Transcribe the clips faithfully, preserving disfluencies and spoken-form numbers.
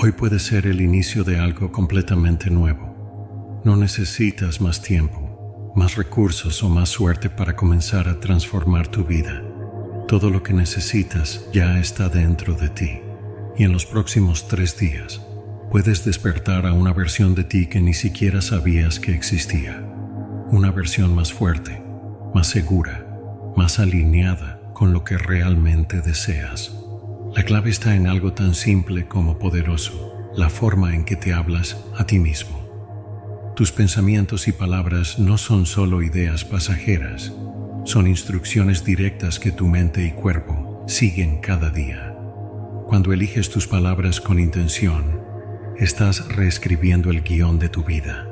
Hoy puede ser el inicio de algo completamente nuevo. No necesitas más tiempo, más recursos o más suerte para comenzar a transformar tu vida. Todo lo que necesitas ya está dentro de ti. Y en los próximos tres días, puedes despertar a una versión de ti que ni siquiera sabías que existía. Una versión más fuerte, más segura, más alineada con lo que realmente deseas. La clave está en algo tan simple como poderoso, la forma en que te hablas a ti mismo. Tus pensamientos y palabras no son solo ideas pasajeras, son instrucciones directas que tu mente y cuerpo siguen cada día. Cuando eliges tus palabras con intención, estás reescribiendo el guión de tu vida.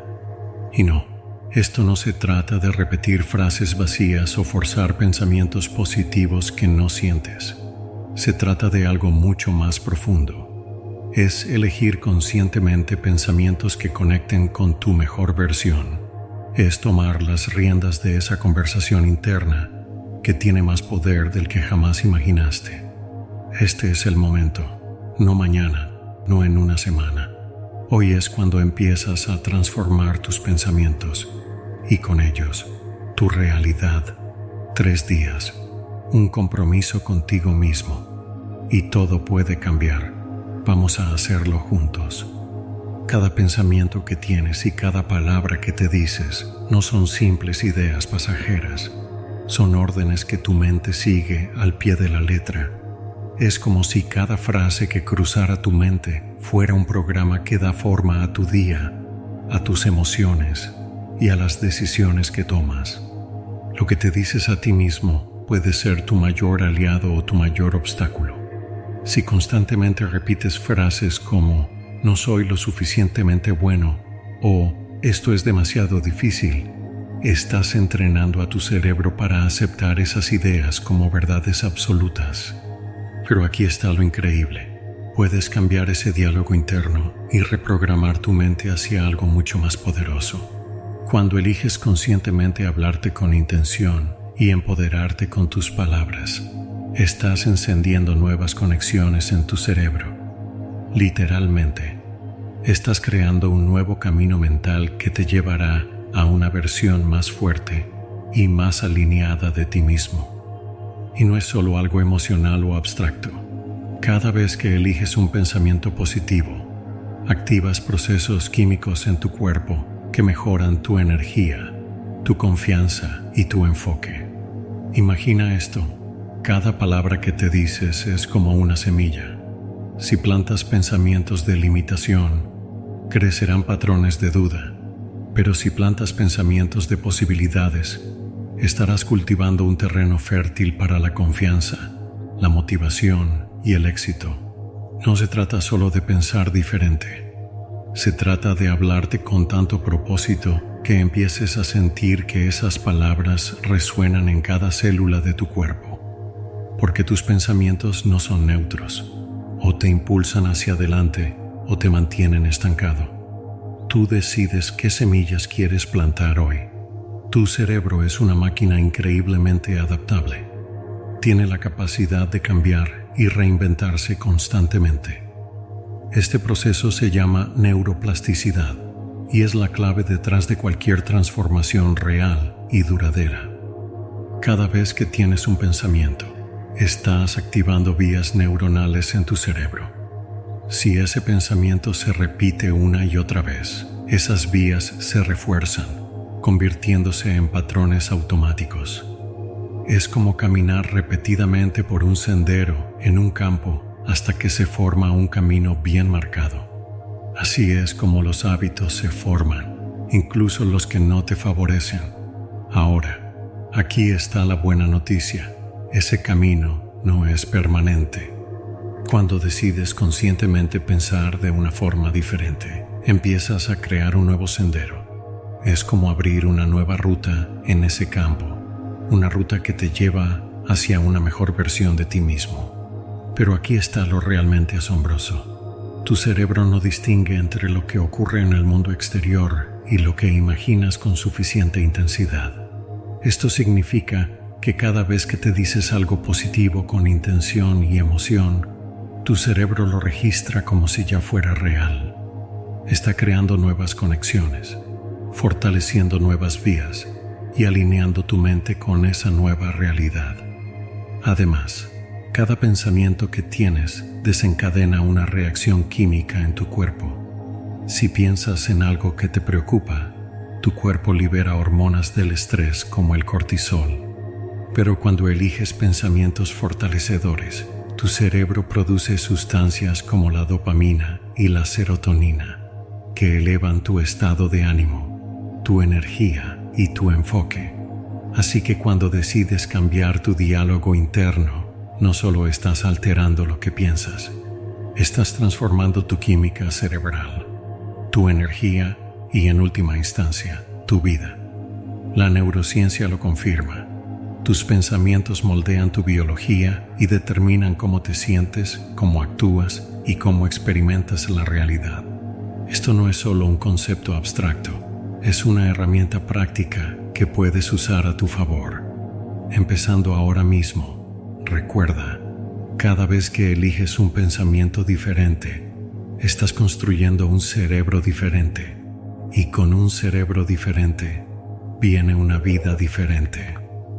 Y no, esto no se trata de repetir frases vacías o forzar pensamientos positivos que no sientes. Se trata de algo mucho más profundo. Es elegir conscientemente pensamientos que conecten con tu mejor versión. Es tomar las riendas de esa conversación interna que tiene más poder del que jamás imaginaste. Este es el momento, no mañana, no en una semana. Hoy es cuando empiezas a transformar tus pensamientos y con ellos tu realidad. Tres días, un compromiso contigo mismo y todo puede cambiar. Vamos a hacerlo juntos. Cada pensamiento que tienes y cada palabra que te dices no son simples ideas pasajeras. Son órdenes que tu mente sigue al pie de la letra. Es como si cada frase que cruzara tu mente fuera un programa que da forma a tu día, a tus emociones y a las decisiones que tomas. Lo que te dices a ti mismo puede ser tu mayor aliado o tu mayor obstáculo. Si constantemente repites frases como no soy lo suficientemente bueno o esto es demasiado difícil, estás entrenando a tu cerebro para aceptar esas ideas como verdades absolutas. Pero aquí está lo increíble. Puedes cambiar ese diálogo interno y reprogramar tu mente hacia algo mucho más poderoso. Cuando eliges conscientemente hablarte con intención y empoderarte con tus palabras, estás encendiendo nuevas conexiones en tu cerebro. Literalmente, estás creando un nuevo camino mental que te llevará a una versión más fuerte y más alineada de ti mismo. Y no es solo algo emocional o abstracto. Cada vez que eliges un pensamiento positivo, activas procesos químicos en tu cuerpo que mejoran tu energía, tu confianza y tu enfoque. Imagina esto. Cada palabra que te dices es como una semilla. Si plantas pensamientos de limitación, crecerán patrones de duda. Pero si plantas pensamientos de posibilidades, estarás cultivando un terreno fértil para la confianza, la motivación y el éxito. No se trata solo de pensar diferente. Se trata de hablarte con tanto propósito que empieces a sentir que esas palabras resuenan en cada célula de tu cuerpo. Porque tus pensamientos no son neutros. O te impulsan hacia adelante o te mantienen estancado. Tú decides qué semillas quieres plantar hoy. Tu cerebro es una máquina increíblemente adaptable. Tiene la capacidad de cambiar y reinventarse constantemente. Este proceso se llama neuroplasticidad y es la clave detrás de cualquier transformación real y duradera. Cada vez que tienes un pensamiento, estás activando vías neuronales en tu cerebro. Si ese pensamiento se repite una y otra vez, esas vías se refuerzan, convirtiéndose en patrones automáticos. Es como caminar repetidamente por un sendero en un campo hasta que se forma un camino bien marcado. Así es como los hábitos se forman, incluso los que no te favorecen. Ahora, aquí está la buena noticia. Ese camino no es permanente. Cuando decides conscientemente pensar de una forma diferente, empiezas a crear un nuevo sendero. Es como abrir una nueva ruta en ese campo, una ruta que te lleva hacia una mejor versión de ti mismo. Pero aquí está lo realmente asombroso. Tu cerebro no distingue entre lo que ocurre en el mundo exterior y lo que imaginas con suficiente intensidad. Esto significa que cada vez que te dices algo positivo con intención y emoción, Tu cerebro lo registra como si ya fuera real. Está creando nuevas conexiones, fortaleciendo nuevas vías y alineando tu mente con esa nueva realidad. Además, cada pensamiento que tienes desencadena una reacción química en tu cuerpo. Si piensas en algo que te preocupa, tu cuerpo libera hormonas del estrés como el cortisol. Pero cuando eliges pensamientos fortalecedores, tu cerebro produce sustancias como la dopamina y la serotonina, que elevan tu estado de ánimo, tu energía y tu enfoque. Así que cuando decides cambiar tu diálogo interno, no solo estás alterando lo que piensas, estás transformando tu química cerebral, tu energía y, en última instancia, tu vida. La neurociencia lo confirma. Tus pensamientos moldean tu biología y determinan cómo te sientes, cómo actúas y cómo experimentas la realidad. Esto no es solo un concepto abstracto, es una herramienta práctica que puedes usar a tu favor. Empezando ahora mismo, recuerda, cada vez que eliges un pensamiento diferente, estás construyendo un cerebro diferente, y con un cerebro diferente viene una vida diferente.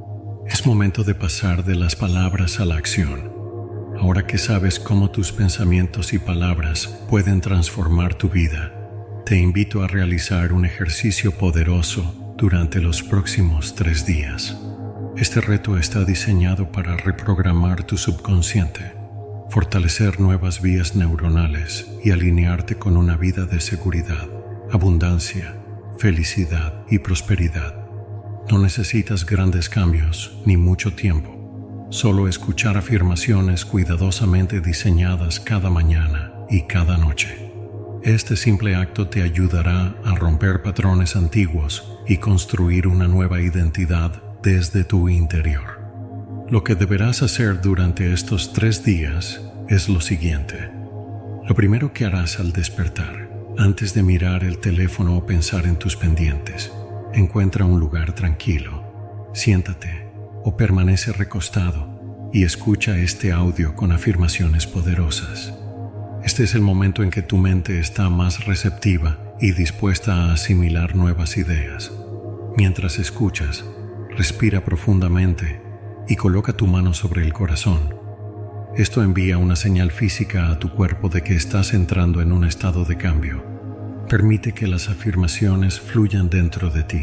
Es momento de pasar de las palabras a la acción. Ahora que sabes cómo tus pensamientos y palabras pueden transformar tu vida, te invito a realizar un ejercicio poderoso durante los próximos tres días. Este reto está diseñado para reprogramar tu subconsciente, fortalecer nuevas vías neuronales y alinearte con una vida de seguridad, abundancia, felicidad y prosperidad. No necesitas grandes cambios ni mucho tiempo, solo escuchar afirmaciones cuidadosamente diseñadas cada mañana y cada noche. Este simple acto te ayudará a romper patrones antiguos y construir una nueva identidad desde tu interior. Lo que deberás hacer durante estos tres días es lo siguiente. Lo primero que harás al despertar, antes de mirar el teléfono o pensar en tus pendientes, encuentra un lugar tranquilo, siéntate o permanece recostado y escucha este audio con afirmaciones poderosas. Este es el momento en que tu mente está más receptiva y dispuesta a asimilar nuevas ideas. Mientras escuchas, respira profundamente y coloca tu mano sobre el corazón. Esto envía una señal física a tu cuerpo de que estás entrando en un estado de cambio. Permite que las afirmaciones fluyan dentro de ti.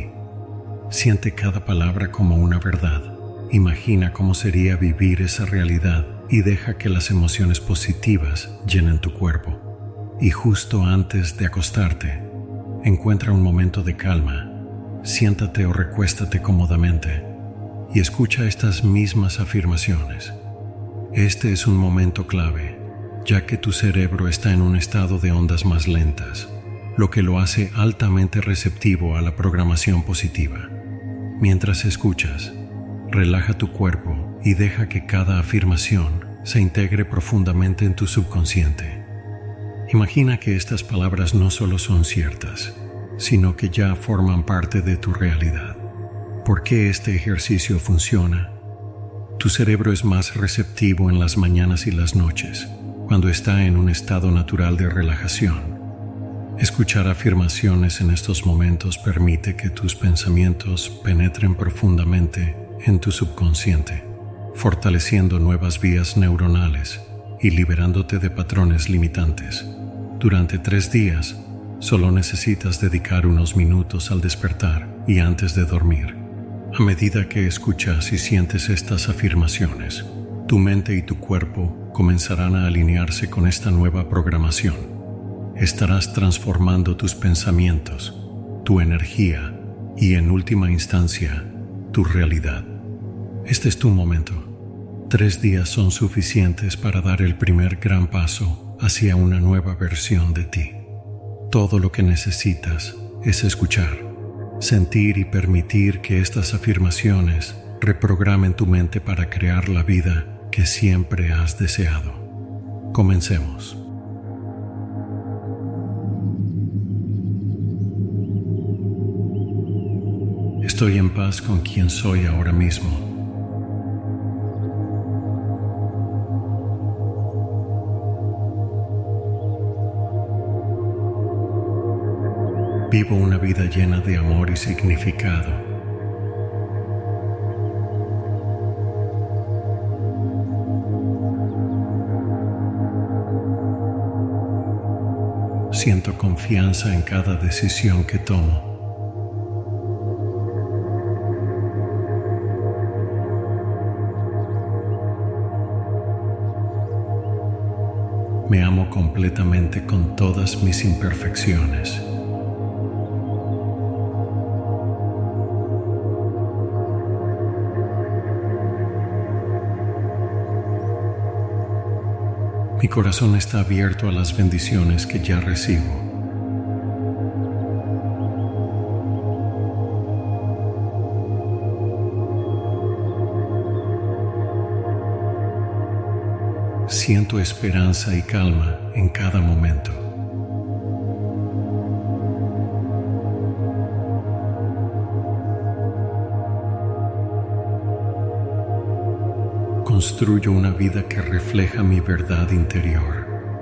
Siente cada palabra como una verdad. Imagina cómo sería vivir esa realidad y deja que las emociones positivas llenen tu cuerpo. Y justo antes de acostarte, encuentra un momento de calma. Siéntate o recuéstate cómodamente y escucha estas mismas afirmaciones. Este es un momento clave, ya que tu cerebro está en un estado de ondas más lentas, lo que lo hace altamente receptivo a la programación positiva. Mientras escuchas, relaja tu cuerpo y deja que cada afirmación se integre profundamente en tu subconsciente. Imagina que estas palabras no solo son ciertas, sino que ya forman parte de tu realidad. ¿Por qué este ejercicio funciona? Tu cerebro es más receptivo en las mañanas y las noches, cuando está en un estado natural de relajación. Escuchar afirmaciones en estos momentos permite que tus pensamientos penetren profundamente en tu subconsciente, fortaleciendo nuevas vías neuronales y liberándote de patrones limitantes. Durante tres días, solo necesitas dedicar unos minutos al despertar y antes de dormir. A medida que escuchas y sientes estas afirmaciones, tu mente y tu cuerpo comenzarán a alinearse con esta nueva programación. Estarás transformando tus pensamientos, tu energía y, en última instancia, tu realidad. Este es tu momento. Tres días son suficientes para dar el primer gran paso hacia una nueva versión de ti. Todo lo que necesitas es escuchar, sentir y permitir que estas afirmaciones reprogramen tu mente para crear la vida que siempre has deseado. Comencemos. Estoy en paz con quien soy ahora mismo. Vivo una vida llena de amor y significado. Siento confianza en cada decisión que tomo. Me amo completamente con todas mis imperfecciones. Mi corazón está abierto a las bendiciones que ya recibo. Siento esperanza y calma en cada momento. Construyo una vida que refleja mi verdad interior.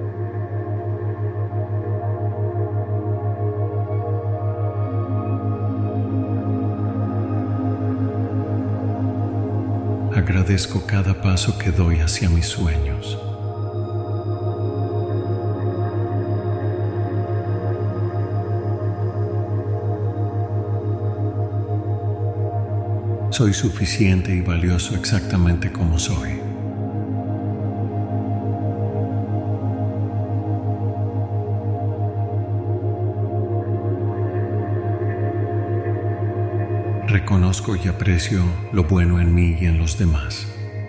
Agradezco cada paso que doy hacia mis sueños. Soy suficiente y valioso exactamente como soy. Reconozco y aprecio lo bueno en mí y en los demás.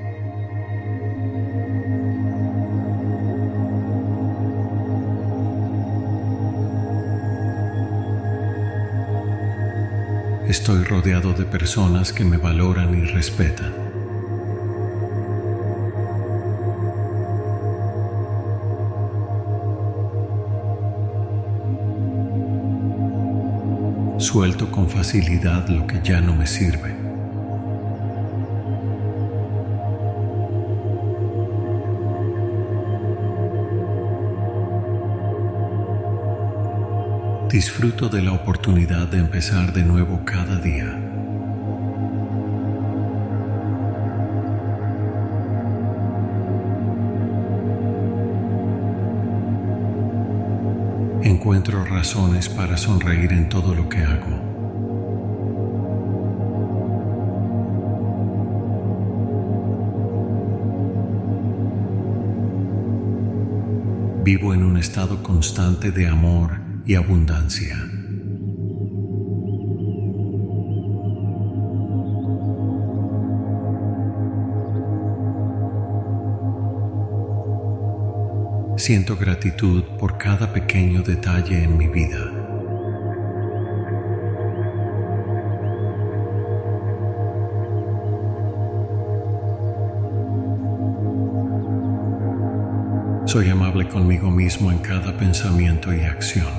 Estoy rodeado de personas que me valoran y respetan. Suelto con facilidad lo que ya no me sirve. Disfruto de la oportunidad de empezar de nuevo cada día. Encuentro razones para sonreír en todo lo que hago. Vivo en un estado constante de amor y abundancia. Siento gratitud por cada pequeño detalle en mi vida. Soy amable conmigo mismo en cada pensamiento y acción.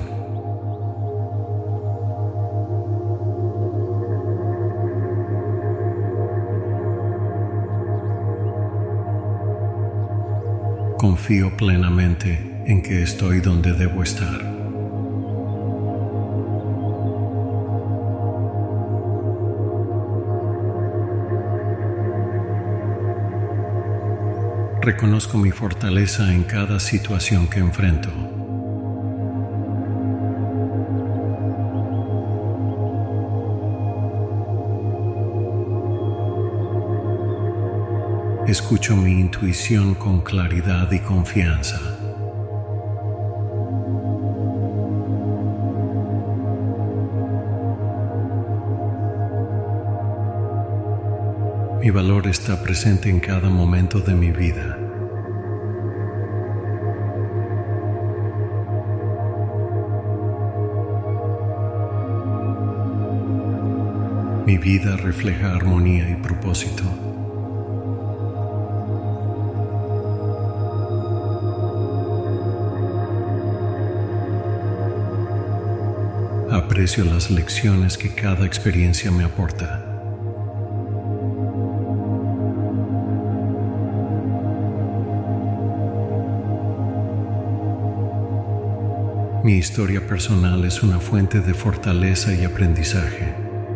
Confío plenamente en que estoy donde debo estar. Reconozco mi fortaleza en cada situación que enfrento. Escucho mi intuición con claridad y confianza. Mi valor está presente en cada momento de mi vida. Mi vida refleja armonía y propósito. Aprecio las lecciones que cada experiencia me aporta. Mi historia personal es una fuente de fortaleza y aprendizaje.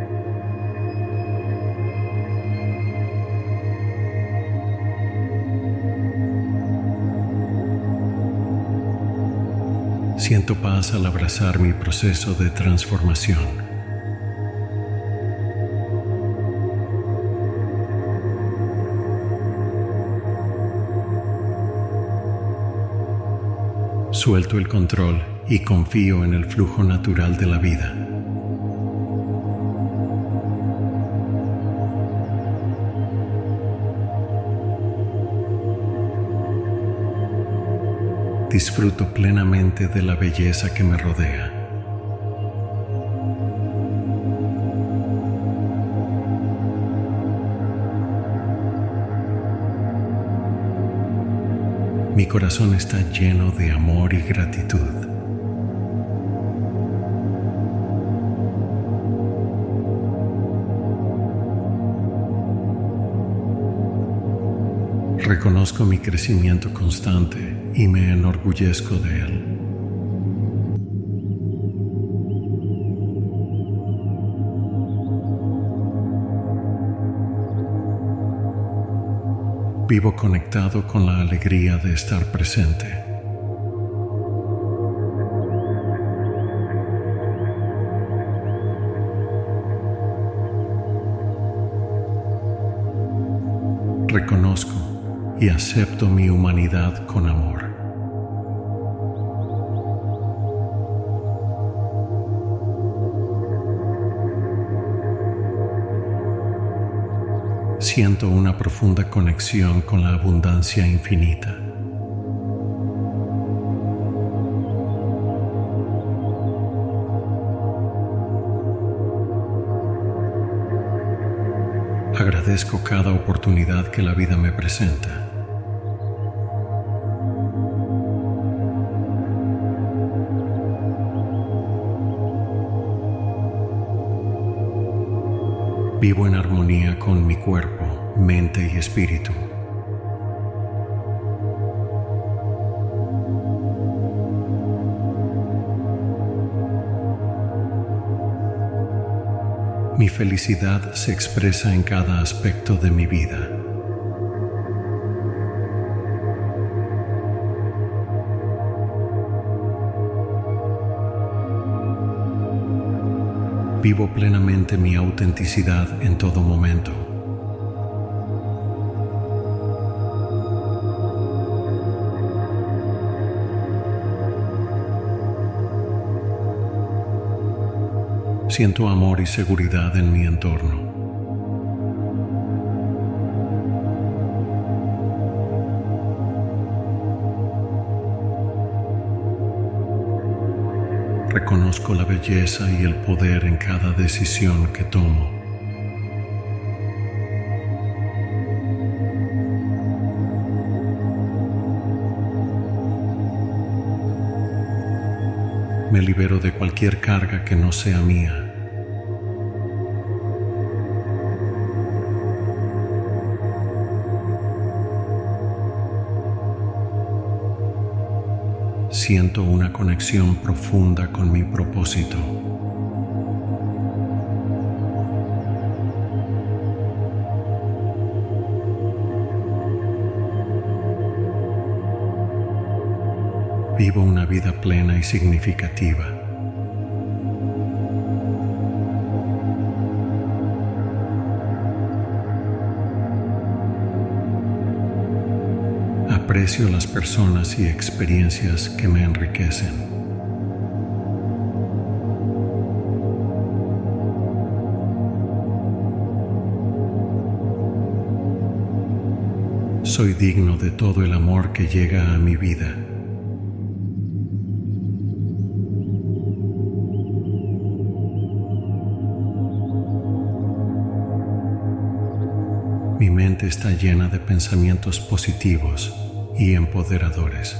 Siento paz al abrazar mi proceso de transformación. Suelto el control y confío en el flujo natural de la vida. Disfruto plenamente de la belleza que me rodea. Mi corazón está lleno de amor y gratitud. Reconozco mi crecimiento constante y me enorgullezco de él. Vivo conectado con la alegría de estar presente. Reconozco y acepto mi humanidad con amor. Siento una profunda conexión con la abundancia infinita. Agradezco cada oportunidad que la vida me presenta. Vivo en armonía con mi cuerpo, mente y espíritu. Mi felicidad se expresa en cada aspecto de mi vida. Vivo plenamente mi autenticidad en todo momento. Siento amor y seguridad en mi entorno. Reconozco la belleza y el poder en cada decisión que tomo. Me libero de cualquier carga que no sea mía. Siento una conexión profunda con mi propósito. Vivo una vida plena y significativa. Aprecio las personas y experiencias que me enriquecen. Soy digno de todo el amor que llega a mi vida. Mi mente está llena de pensamientos positivos y empoderadores.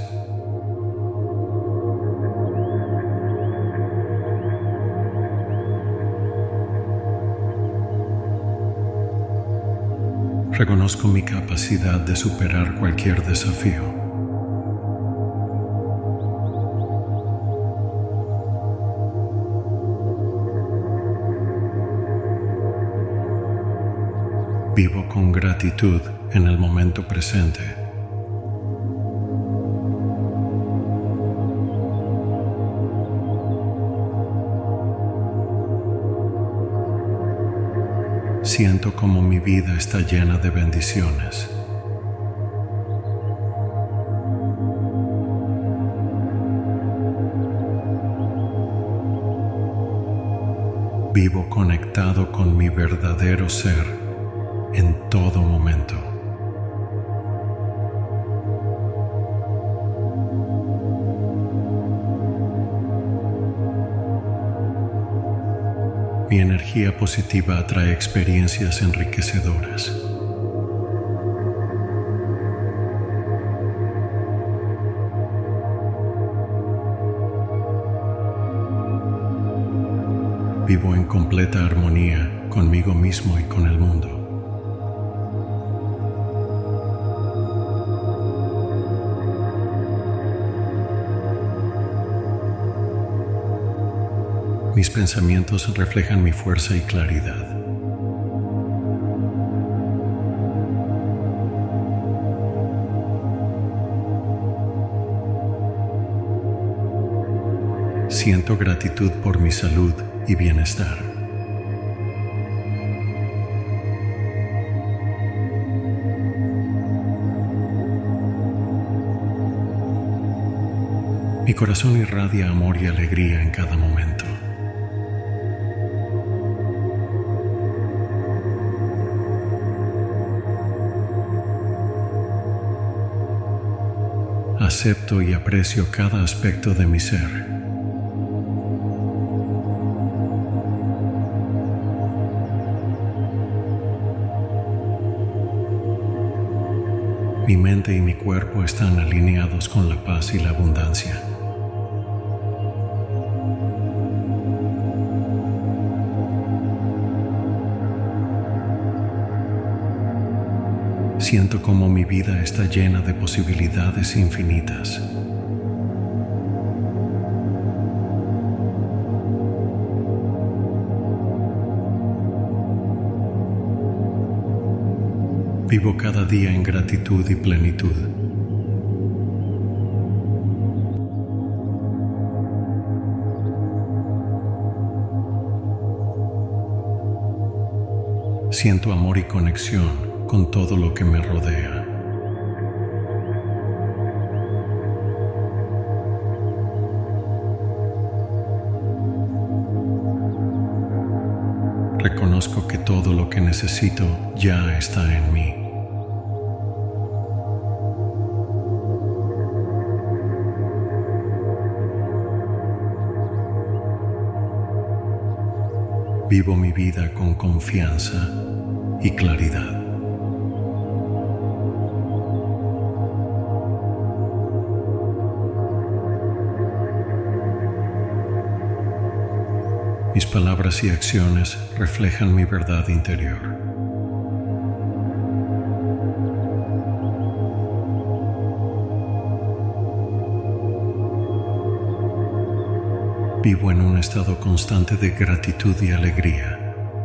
Reconozco mi capacidad de superar cualquier desafío. Vivo con gratitud en el momento presente. Siento como mi vida está llena de bendiciones. Vivo conectado con mi verdadero ser en todo momento. Mi energía positiva atrae experiencias enriquecedoras. Vivo en completa armonía conmigo mismo y con el mundo. Mis pensamientos reflejan mi fuerza y claridad. Siento gratitud por mi salud y bienestar. Mi corazón irradia amor y alegría en cada momento. Acepto y aprecio cada aspecto de mi ser. Mi mente y mi cuerpo están alineados con la paz y la abundancia. Siento como mi vida está llena de posibilidades infinitas. Vivo cada día en gratitud y plenitud. Siento amor y conexión con todo lo que me rodea. Reconozco que todo lo que necesito ya está en mí. Vivo mi vida con confianza y claridad. Mis palabras y acciones reflejan mi verdad interior. Vivo en un estado constante de gratitud y alegría.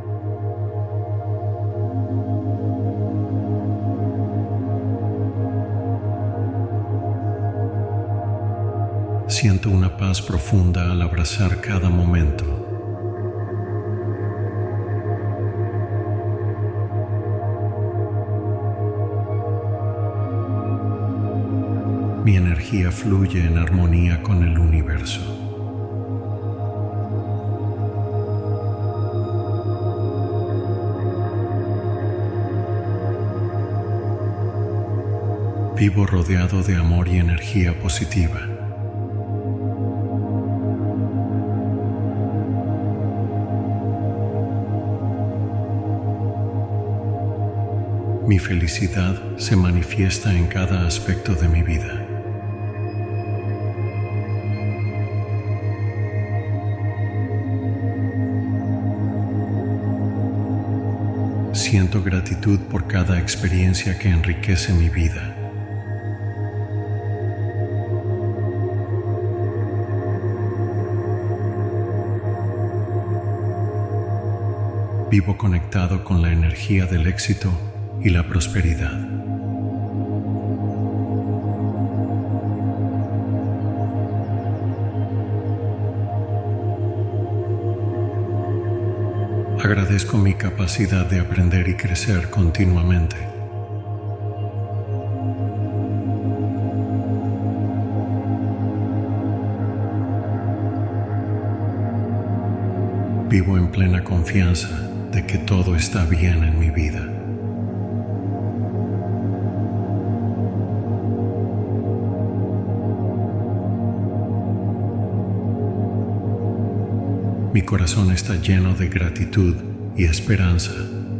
Siento una paz profunda al abrazar cada momento. Mi energía fluye en armonía con el universo. Vivo rodeado de amor y energía positiva. Mi felicidad se manifiesta en cada aspecto de mi vida. Siento gratitud por cada experiencia que enriquece mi vida. Vivo conectado con la energía del éxito y la prosperidad. Agradezco mi capacidad de aprender y crecer continuamente. Vivo en plena confianza de que todo está bien en mi vida. Mi corazón está lleno de gratitud y esperanza.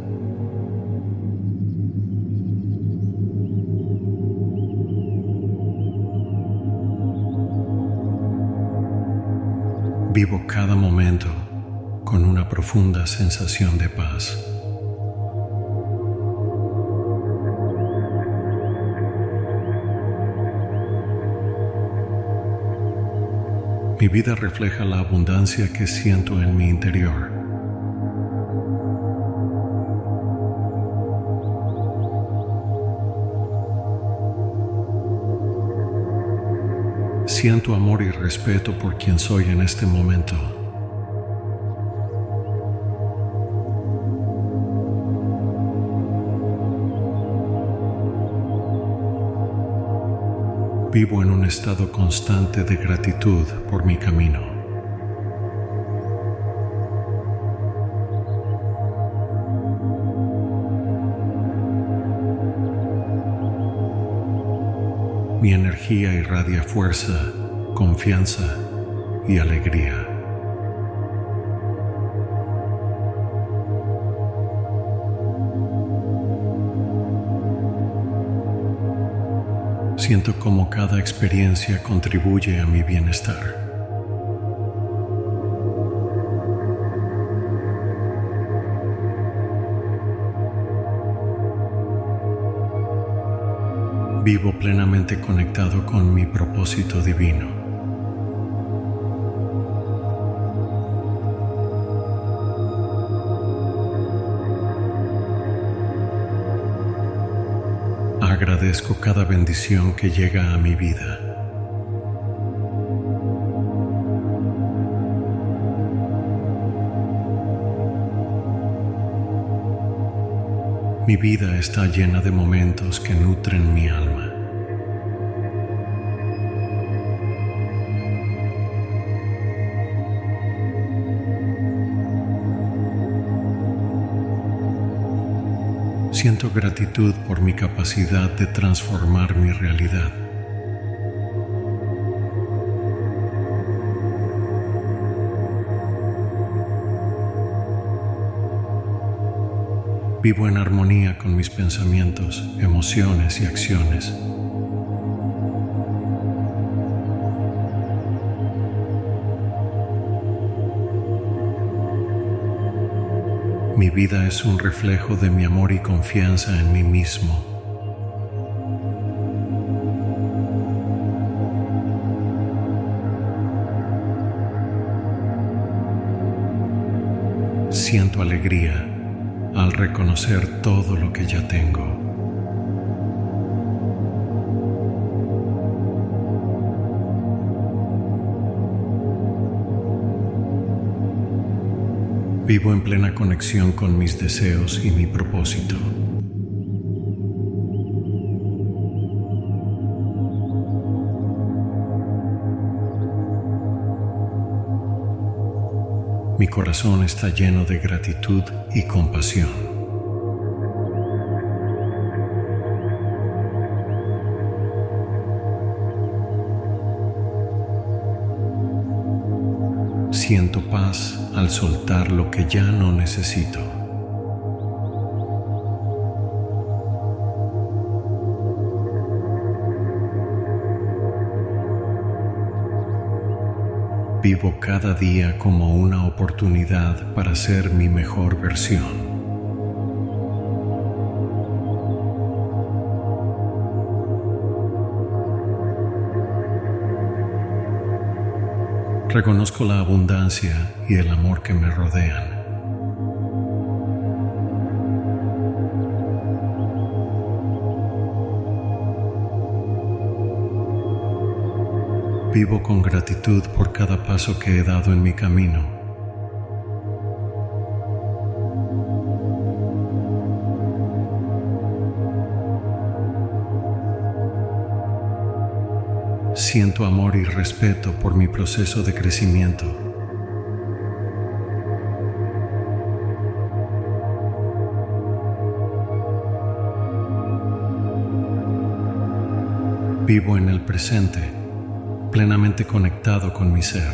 Vivo cada momento con una profunda sensación de paz. Mi vida refleja la abundancia que siento en mi interior. Siento amor y respeto por quien soy en este momento. Vivo en un estado constante de gratitud por mi camino. Mi energía irradia fuerza, confianza y alegría. Siento cómo cada experiencia contribuye a mi bienestar. Vivo plenamente conectado con mi propósito divino. Agradezco cada bendición que llega a mi vida. Mi vida está llena de momentos que nutren mi alma. Siento gratitud por mi capacidad de transformar mi realidad. Vivo en armonía con mis pensamientos, emociones y acciones. Mi vida es un reflejo de mi amor y confianza en mí mismo. Siento alegría al reconocer todo lo que ya tengo. Vivo en plena conexión con mis deseos y mi propósito. Mi corazón está lleno de gratitud y compasión. Siento paz al soltar lo que ya no necesito. Vivo cada día como una oportunidad para ser mi mejor versión. Reconozco la abundancia y el amor que me rodean. Vivo con gratitud por cada paso que he dado en mi camino. Siento amor y respeto por mi proceso de crecimiento. Vivo en el presente, plenamente conectado con mi ser.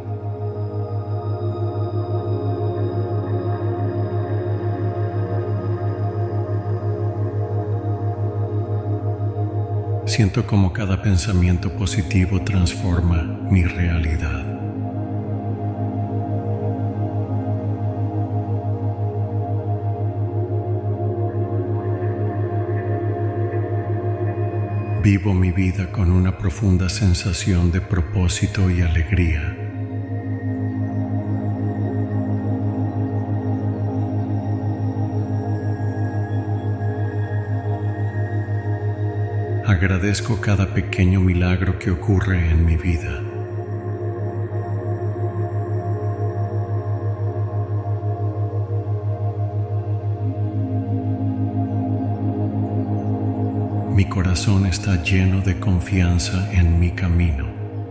Siento como cada pensamiento positivo transforma mi realidad. Vivo mi vida con una profunda sensación de propósito y alegría. Agradezco cada pequeño milagro que ocurre en mi vida. Mi corazón está lleno de confianza en mi camino.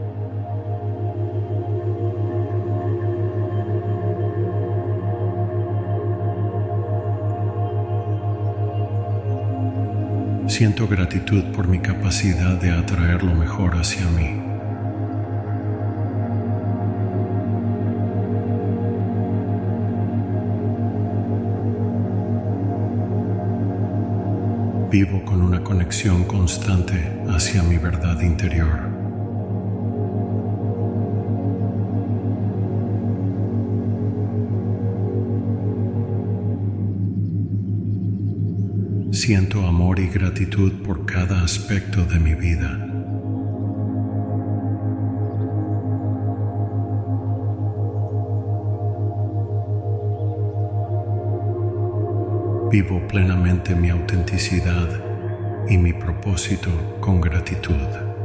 Siento gratitud por mi capacidad de atraer lo mejor hacia mí. Vivo con una conexión constante hacia mi verdad interior. Siento amor y gratitud por cada aspecto de mi vida. Vivo plenamente mi autenticidad y mi propósito con gratitud.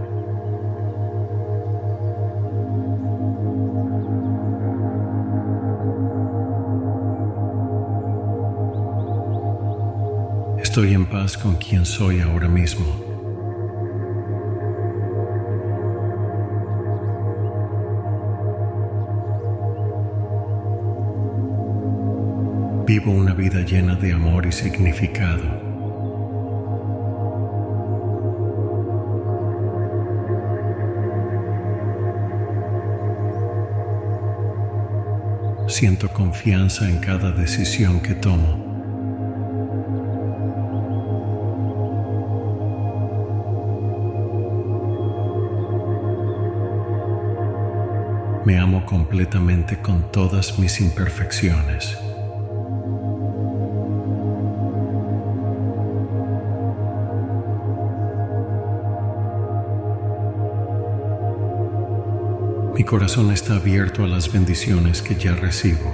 Estoy en paz con quien soy ahora mismo. Vivo una vida llena de amor y significado. Siento confianza en cada decisión que tomo. Me amo completamente con todas mis imperfecciones. Mi corazón está abierto a las bendiciones que ya recibo.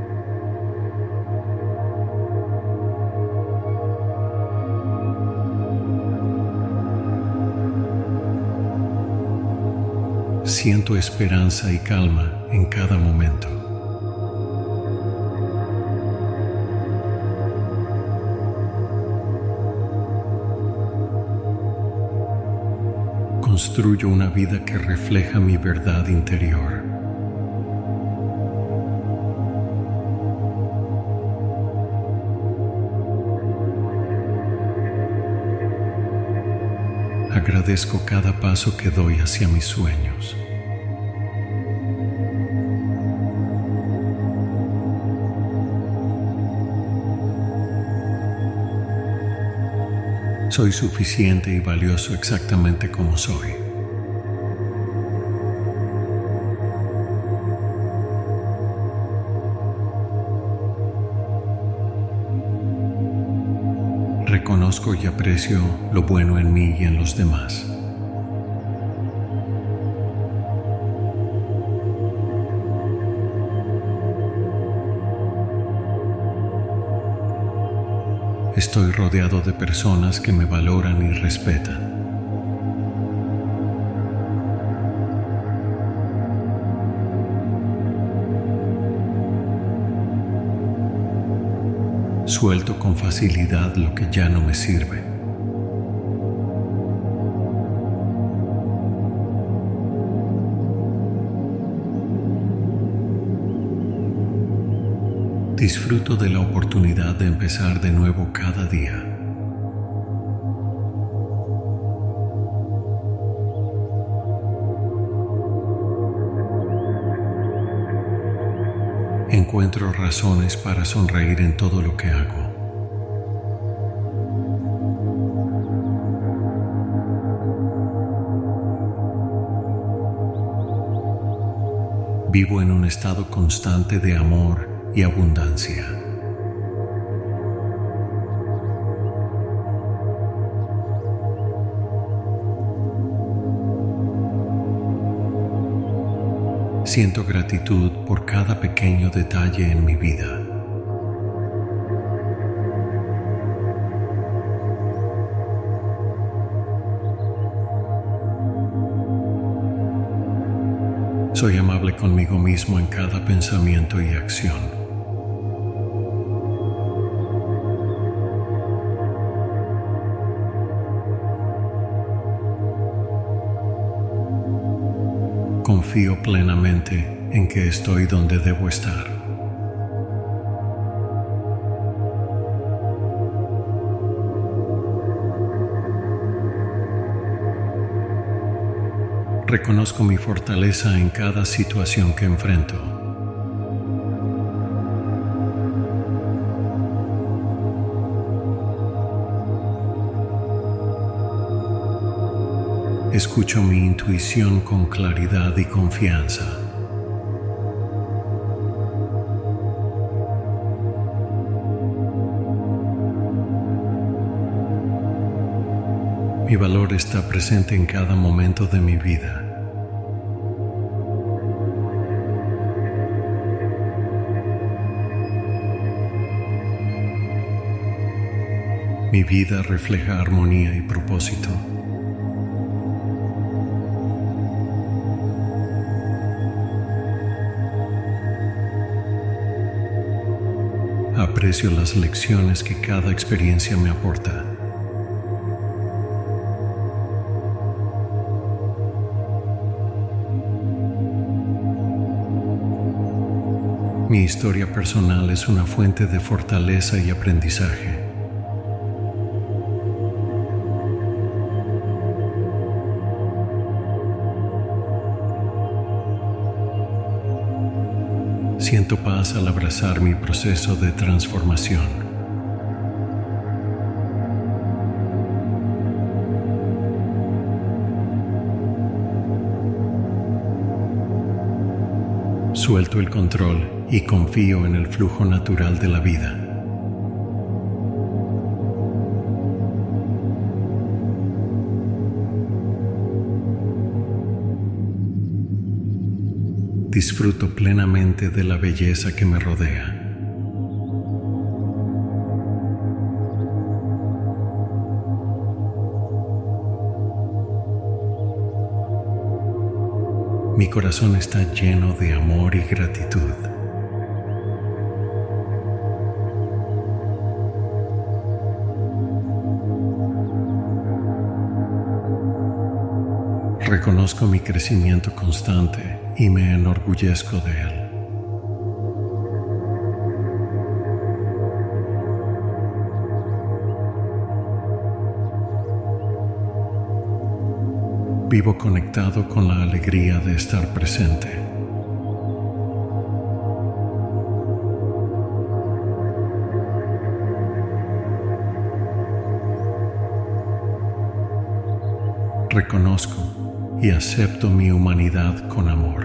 Siento esperanza y calma en cada momento. Construyo una vida que refleja mi verdad interior. Agradezco cada paso que doy hacia mis sueños. Soy suficiente y valioso exactamente como soy. Reconozco y aprecio lo bueno en mí y en los demás. Estoy rodeado de personas que me valoran y respetan. Suelto con facilidad lo que ya no me sirve. Disfruto de la oportunidad de empezar de nuevo cada día. Encuentro razones para sonreír en todo lo que hago. Vivo en un estado constante de amor y abundancia. Siento gratitud por cada pequeño detalle en mi vida. Soy amable conmigo mismo en cada pensamiento y acción. Confío plenamente en que estoy donde debo estar. Reconozco mi fortaleza en cada situación que enfrento. Escucho mi intuición con claridad y confianza. Mi valor está presente en cada momento de mi vida. Mi vida refleja armonía y propósito. Aprecio las lecciones que cada experiencia me aporta. Mi historia personal es una fuente de fortaleza y aprendizaje. Siento paz al abrazar mi proceso de transformación. Suelto el control y confío en el flujo natural de la vida. Disfruto plenamente de la belleza que me rodea. Mi corazón está lleno de amor y gratitud. Reconozco mi crecimiento constante y me enorgullezco de él. Vivo conectado con la alegría de estar presente. Reconozco y acepto mi humanidad con amor.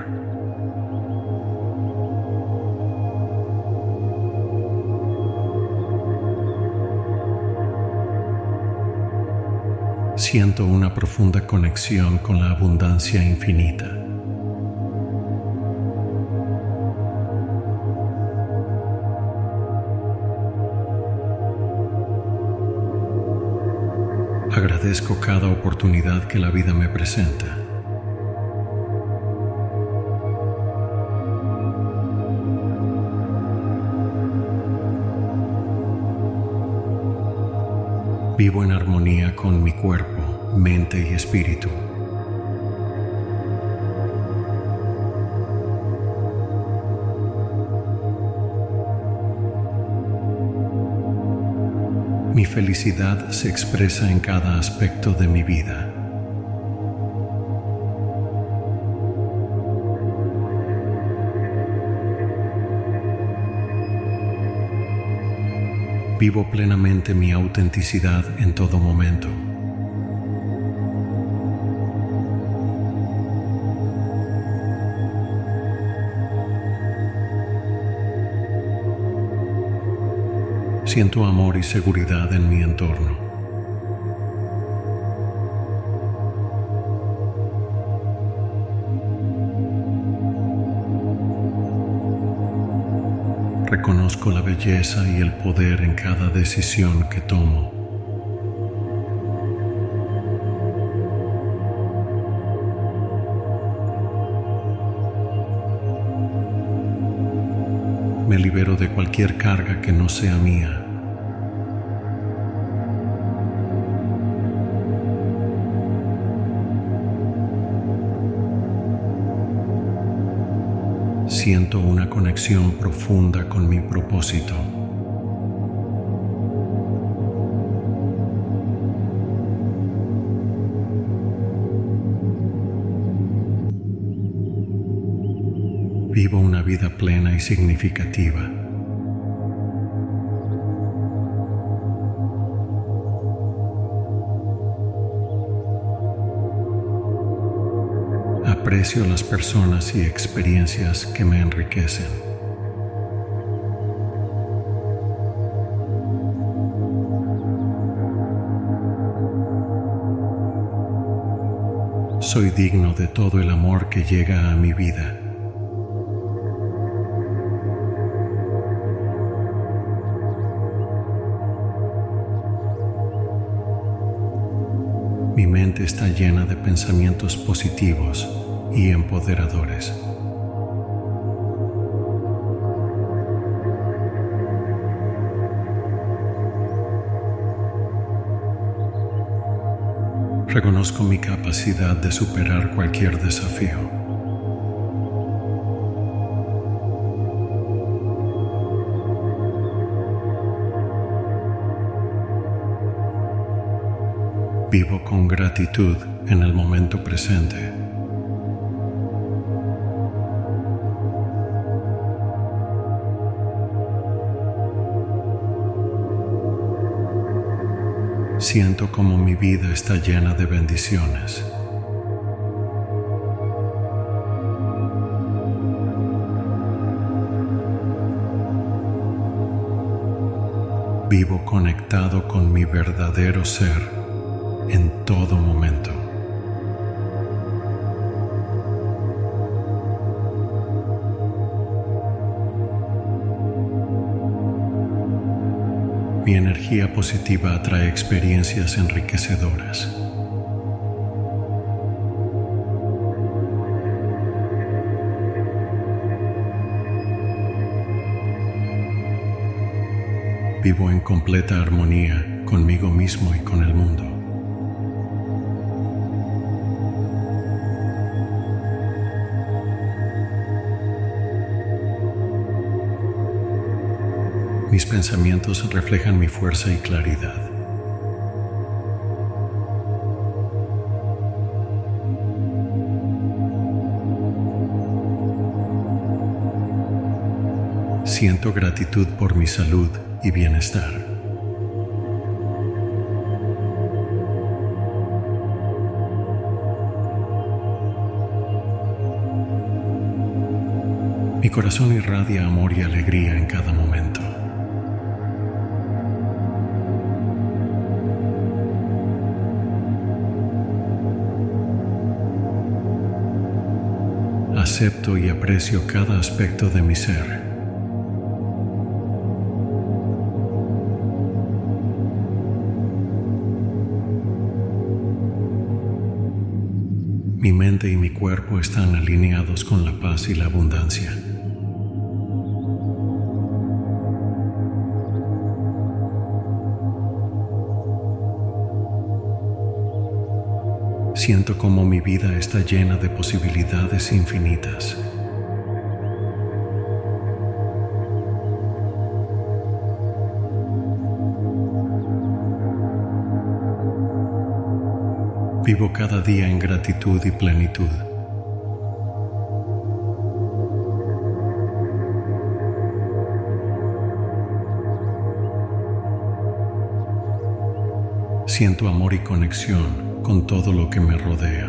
Siento una profunda conexión con la abundancia infinita. Agradezco cada oportunidad que la vida me presenta. Vivo en armonía con mi cuerpo, mente y espíritu. Mi felicidad se expresa en cada aspecto de mi vida. Vivo plenamente mi autenticidad en todo momento. Siento amor y seguridad en mi entorno. Reconozco la belleza y el poder en cada decisión que tomo. Me libero de cualquier carga que no sea mía. Siento una conexión profunda con mi propósito. Vivo una vida plena y significativa. Aprecio las personas y experiencias que me enriquecen. Soy digno de todo el amor que llega a mi vida. Mi mente está llena de pensamientos positivos y empoderadores. Reconozco mi capacidad de superar cualquier desafío. Vivo con gratitud en el momento presente. Siento como mi vida está llena de bendiciones. Vivo conectado con mi verdadero ser en todo momento. Mi energía positiva atrae experiencias enriquecedoras. Vivo en completa armonía conmigo mismo y con el mundo. Mis pensamientos reflejan mi fuerza y claridad. Siento gratitud por mi salud y bienestar. Mi corazón irradia amor y alegría en cada momento. Acepto y aprecio cada aspecto de mi ser. Mi mente y mi cuerpo están alineados con la paz y la abundancia. Siento como mi vida está llena de posibilidades infinitas. Vivo cada día en gratitud y plenitud. Siento amor y conexión con todo lo que me rodea.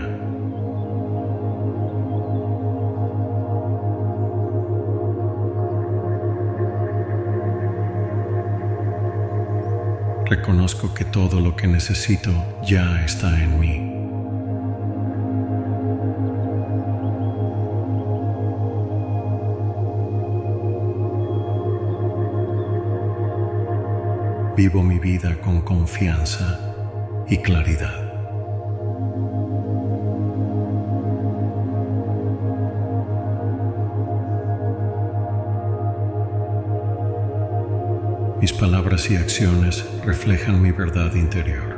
Reconozco que todo lo que necesito ya está en mí. Vivo mi vida con confianza y claridad. Mis palabras y acciones reflejan mi verdad interior.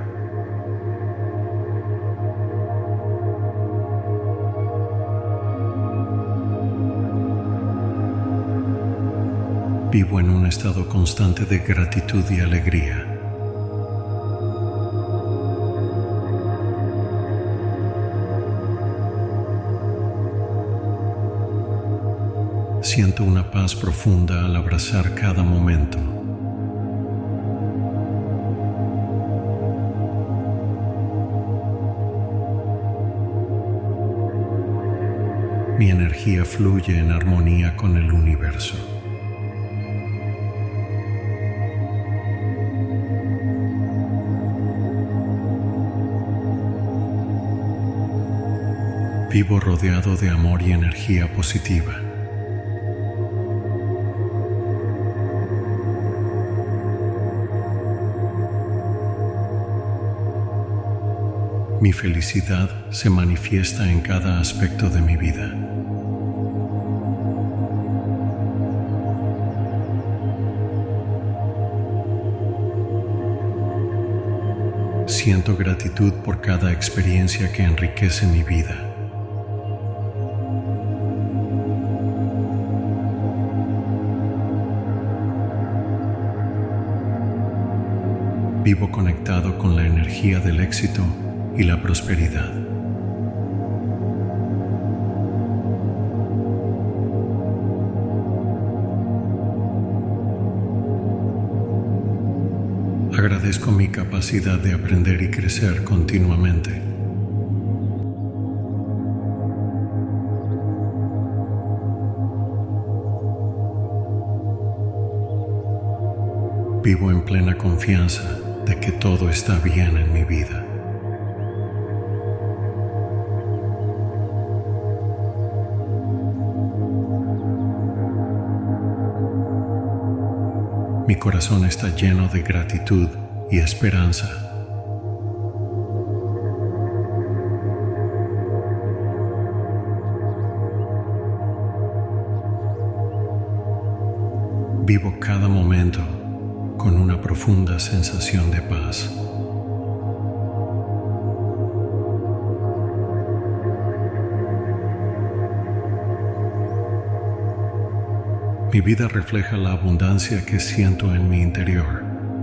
Vivo en un estado constante de gratitud y alegría. Siento una paz profunda al abrazar cada momento. Mi energía fluye en armonía con el universo. Vivo rodeado de amor y energía positiva. Mi felicidad se manifiesta en cada aspecto de mi vida. Siento gratitud por cada experiencia que enriquece mi vida. Vivo conectado con la energía del éxito y la prosperidad. Agradezco mi capacidad de aprender y crecer continuamente. Vivo en plena confianza de que todo está bien en mi vida. Mi corazón está lleno de gratitud y esperanza. Vivo cada momento con una profunda sensación de paz. Mi vida refleja la abundancia que siento en mi interior.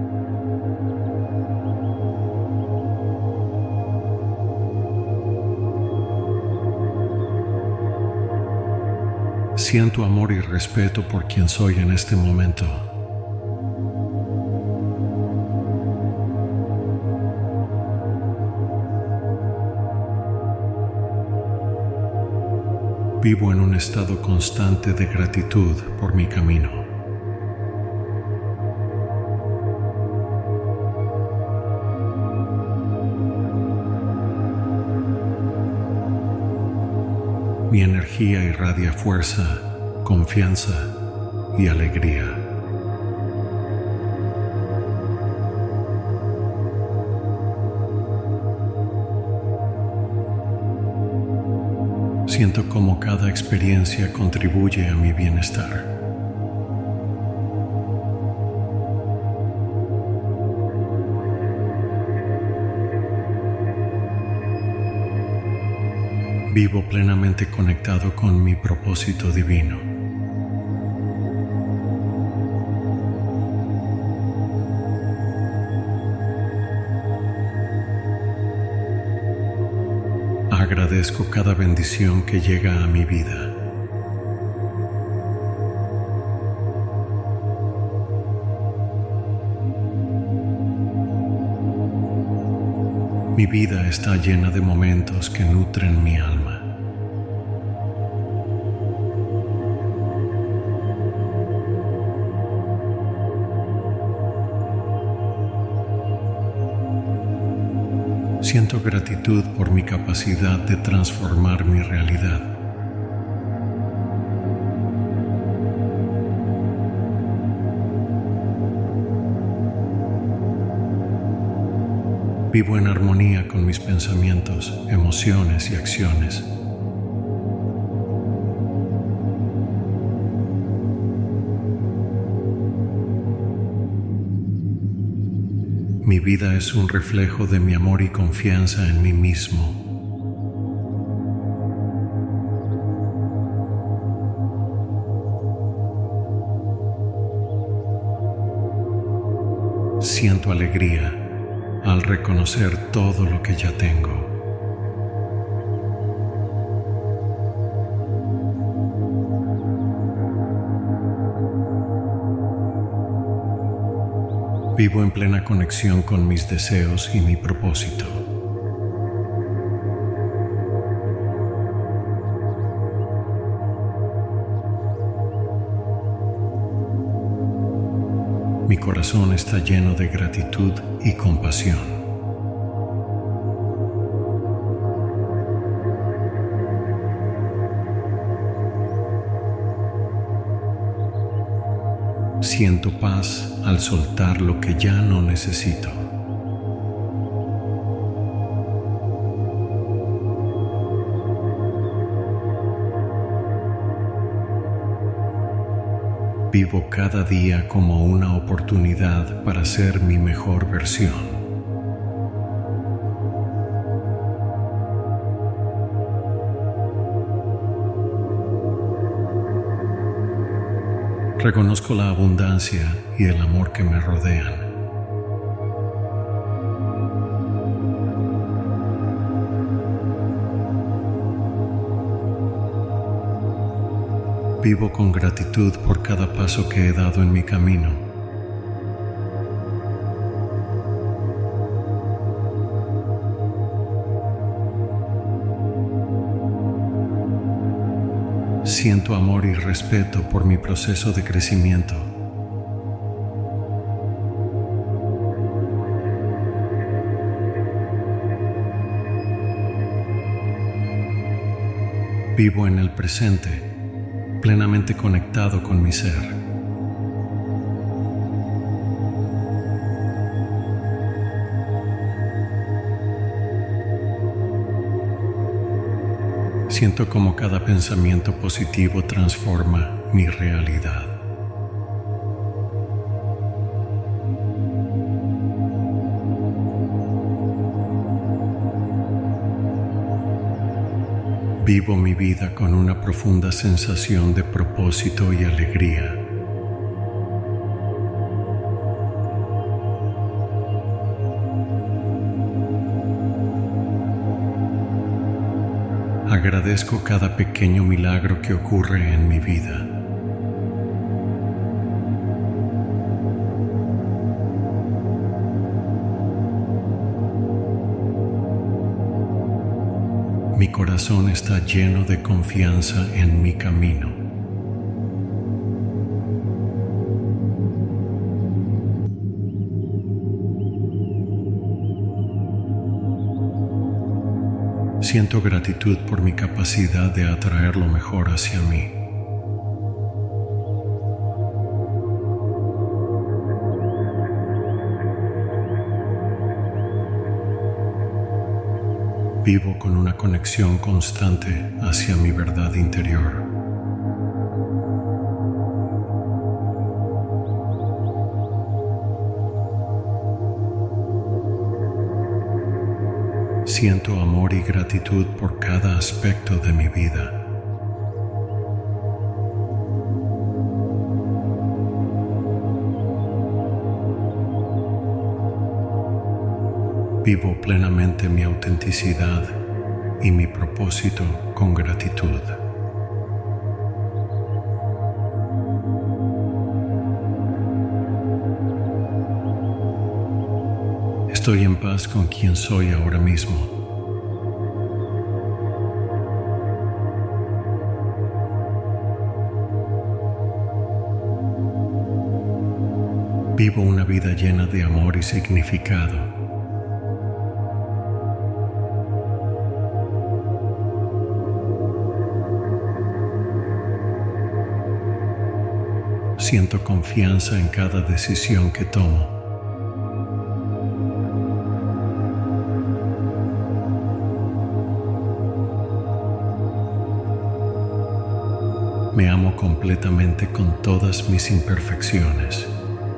Siento amor y respeto por quien soy en este momento. Vivo en un estado constante de gratitud por mi camino. Mi energía irradia fuerza, confianza y alegría. Siento cómo cada experiencia contribuye a mi bienestar. Vivo plenamente conectado con mi propósito divino. Agradezco cada bendición que llega a mi vida. Mi vida está llena de momentos que nutren mi alma. Siento gratitud por mi capacidad de transformar mi realidad. Vivo en armonía con mis pensamientos, emociones y acciones. Mi vida es un reflejo de mi amor y confianza en mí mismo. Siento alegría al reconocer todo lo que ya tengo. Vivo en plena conexión con mis deseos y mi propósito. Mi corazón está lleno de gratitud y compasión. Siento paz al soltar lo que ya no necesito. Vivo cada día como una oportunidad para ser mi mejor versión. Reconozco la abundancia y el amor que me rodean. Vivo con gratitud por cada paso que he dado en mi camino. Siento amor y respeto por mi proceso de crecimiento. Vivo en el presente, plenamente conectado con mi ser. Siento como cada pensamiento positivo transforma mi realidad. Vivo mi vida con una profunda sensación de propósito y alegría. Agradezco cada pequeño milagro que ocurre en mi vida. Mi corazón está lleno de confianza en mi camino. Siento gratitud por mi capacidad de atraer lo mejor hacia mí. Vivo con una conexión constante hacia mi verdad interior. Siento amor y gratitud por cada aspecto de mi vida. Vivo plenamente mi autenticidad y mi propósito con gratitud. Estoy en paz con quien soy ahora mismo. Vivo una vida llena de amor y significado. Siento confianza en cada decisión que tomo. Me amo completamente con todas mis imperfecciones.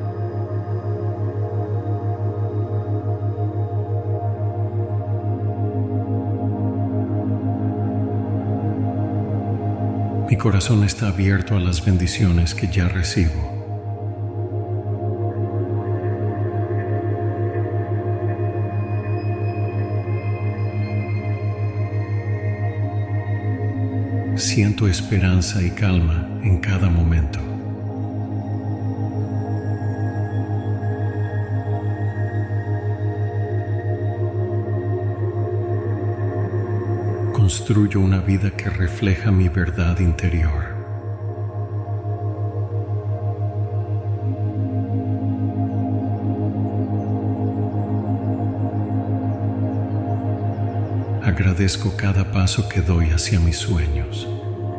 Mi corazón está abierto a las bendiciones que ya recibo. Siento esperanza y calma en cada momento. Construyo una vida que refleja mi verdad interior. Agradezco cada paso que doy hacia mis sueños.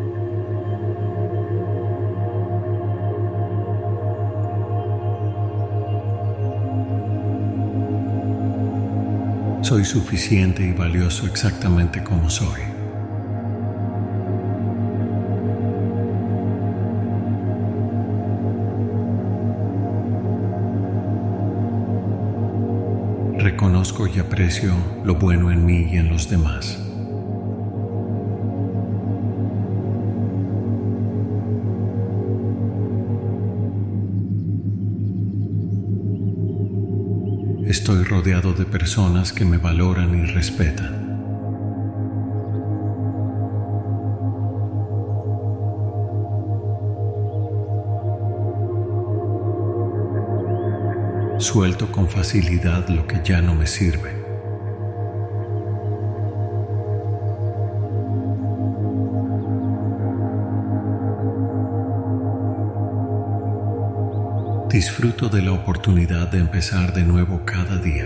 Soy suficiente y valioso exactamente como soy. Reconozco y aprecio lo bueno en mí y en los demás. Estoy rodeado de personas que me valoran y respetan. Suelto con facilidad lo que ya no me sirve. Disfruto de la oportunidad de empezar de nuevo cada día.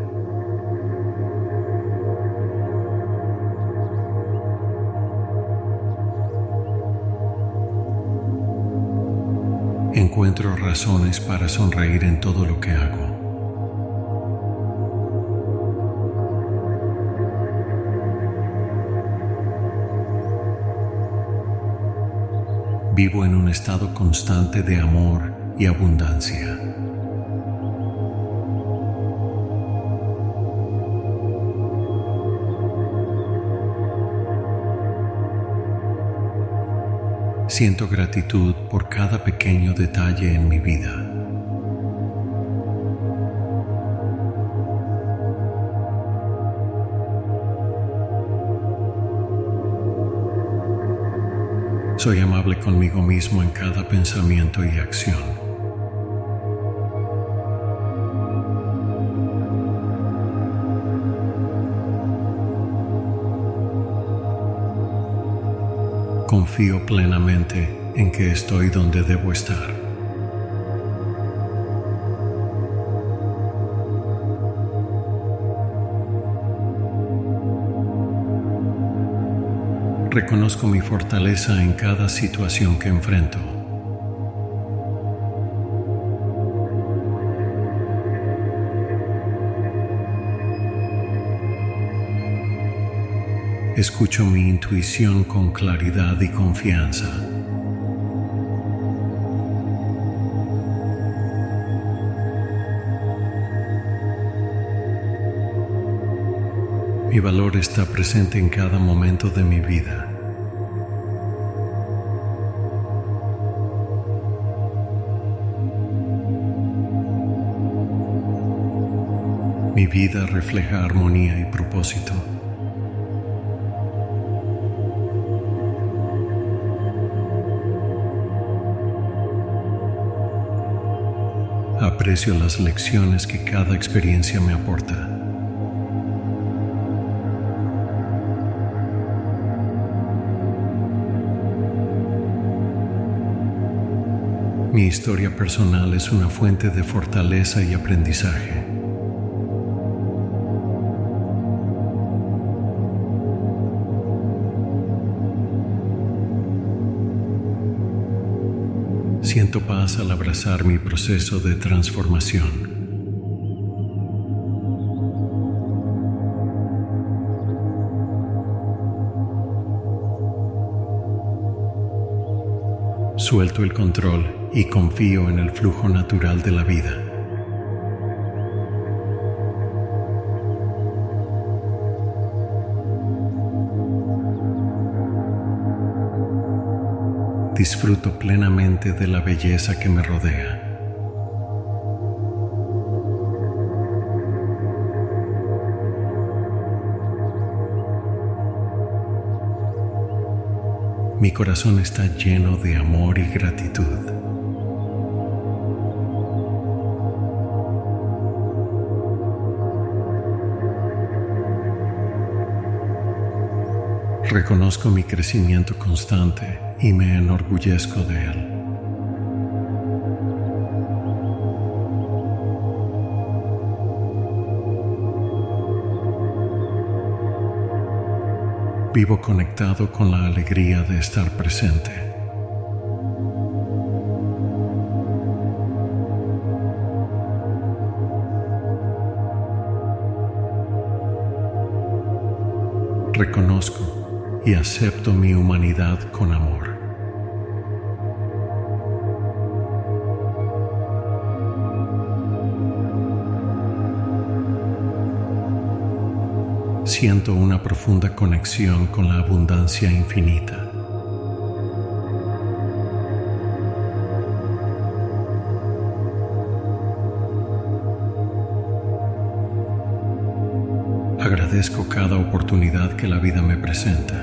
Encuentro razones para sonreír en todo lo que hago. Vivo en un estado constante de amor y abundancia. Siento gratitud por cada pequeño detalle en mi vida. Soy amable conmigo mismo en cada pensamiento y acción. Confío plenamente en que estoy donde debo estar. Reconozco mi fortaleza en cada situación que enfrento. Escucho mi intuición con claridad y confianza. Mi valor está presente en cada momento de mi vida. Mi vida refleja armonía y propósito. Aprecio las lecciones que cada experiencia me aporta. Mi historia personal es una fuente de fortaleza y aprendizaje. Siento paz al abrazar mi proceso de transformación. Suelto el control y confío en el flujo natural de la vida. Disfruto plenamente de la belleza que me rodea. Mi corazón está lleno de amor y gratitud. Reconozco mi crecimiento constante y me enorgullezco de él. Vivo conectado con la alegría de estar presente. Reconozco y acepto mi humanidad con amor. Siento una profunda conexión con la abundancia infinita. Agradezco cada oportunidad que la vida me presenta.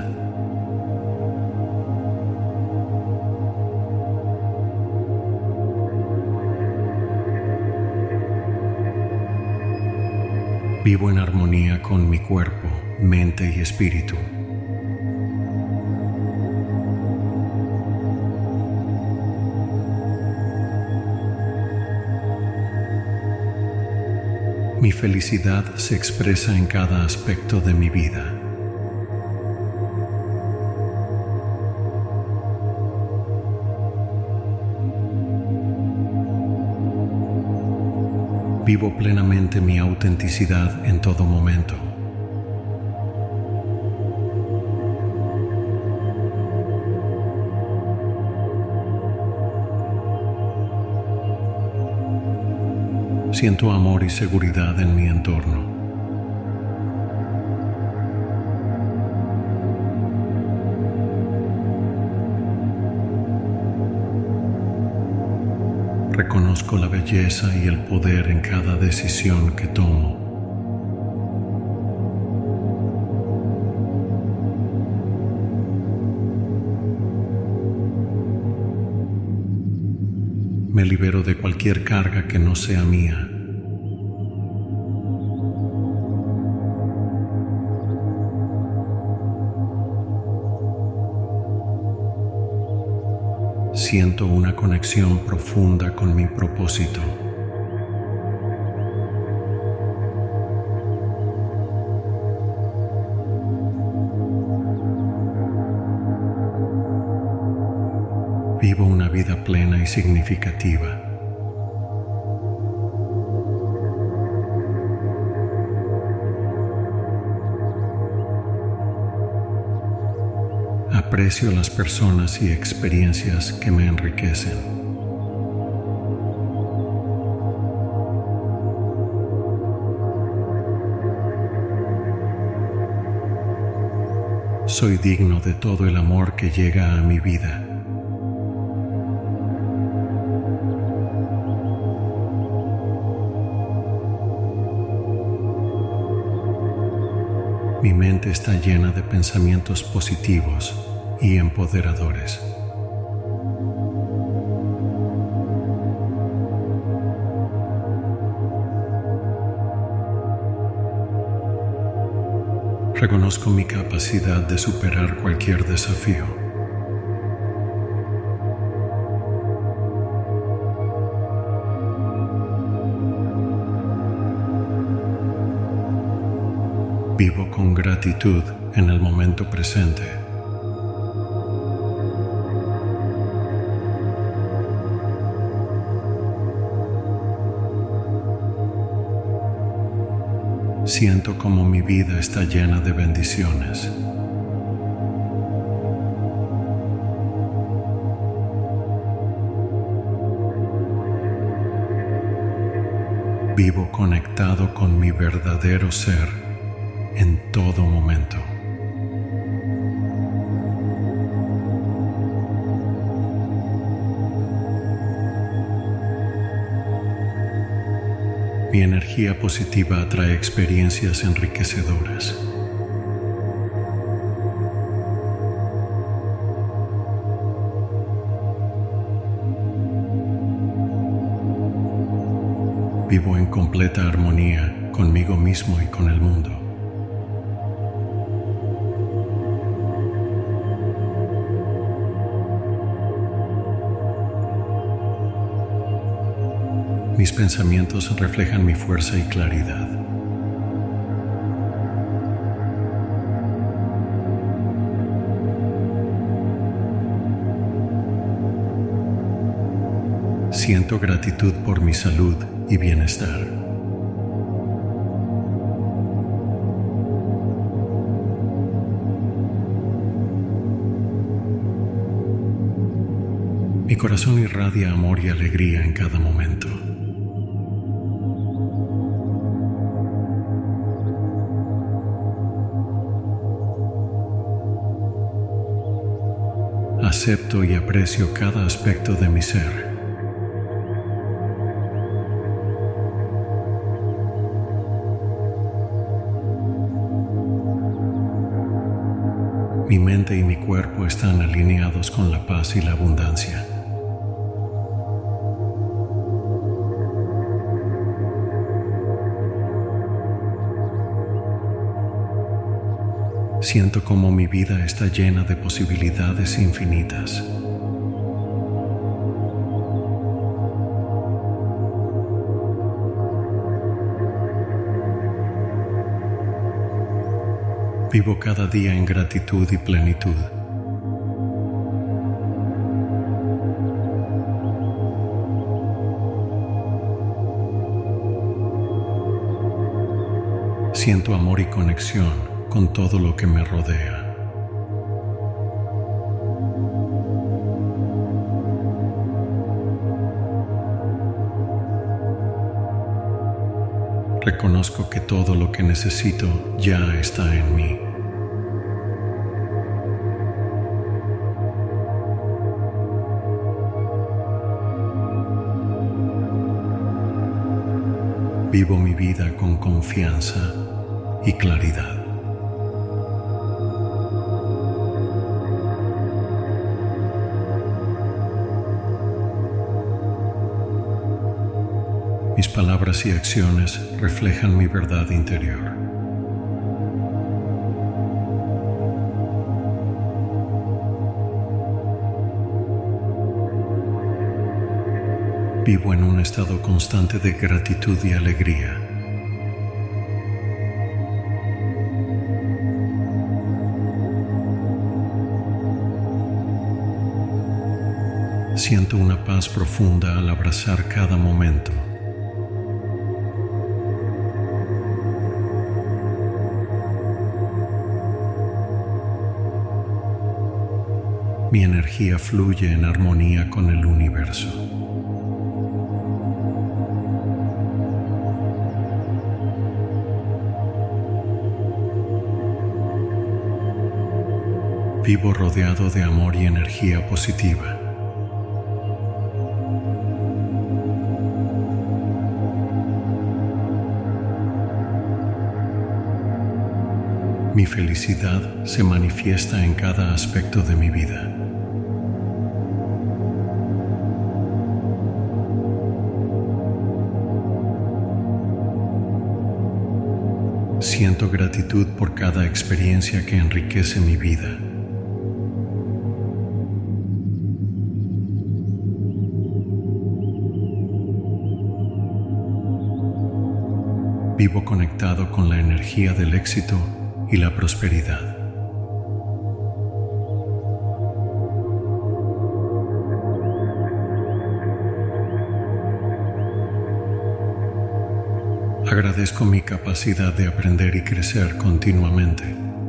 Vivo en armonía con mi cuerpo, mente y espíritu. Mi felicidad se expresa en cada aspecto de mi vida. Vivo plenamente mi autenticidad en todo momento. Siento amor y seguridad en mi entorno. Reconozco la belleza y el poder en cada decisión que tomo. Me libero de cualquier carga que no sea mía. Siento una conexión profunda con mi propósito. Vivo una vida plena y significativa. Aprecio las personas y experiencias que me enriquecen. Soy digno de todo el amor que llega a mi vida. Mi mente está llena de pensamientos positivos y empoderadores. Reconozco mi capacidad de superar cualquier desafío. Vivo con gratitud en el momento presente. Siento como mi vida está llena de bendiciones. Vivo conectado con mi verdadero ser en todo momento. Mi energía positiva atrae experiencias enriquecedoras. Vivo en completa armonía conmigo mismo y con el mundo. Mis pensamientos reflejan mi fuerza y claridad. Siento gratitud por mi salud y bienestar. Mi corazón irradia amor y alegría en cada momento. Acepto y aprecio cada aspecto de mi ser. Mi mente y mi cuerpo están alineados con la paz y la abundancia. Siento como mi vida está llena de posibilidades infinitas. Vivo cada día en gratitud y plenitud. Siento amor y conexión con todo lo que me rodea. Reconozco que todo lo que necesito ya está en mí. Vivo mi vida con confianza y claridad. Mis palabras y acciones reflejan mi verdad interior. Vivo en un estado constante de gratitud y alegría. Siento una paz profunda al abrazar cada momento. Mi energía fluye en armonía con el universo. Vivo rodeado de amor y energía positiva. Mi felicidad se manifiesta en cada aspecto de mi vida. Siento gratitud por cada experiencia que enriquece mi vida. Vivo conectado con la energía del éxito y la prosperidad. Agradezco mi capacidad de aprender y crecer continuamente.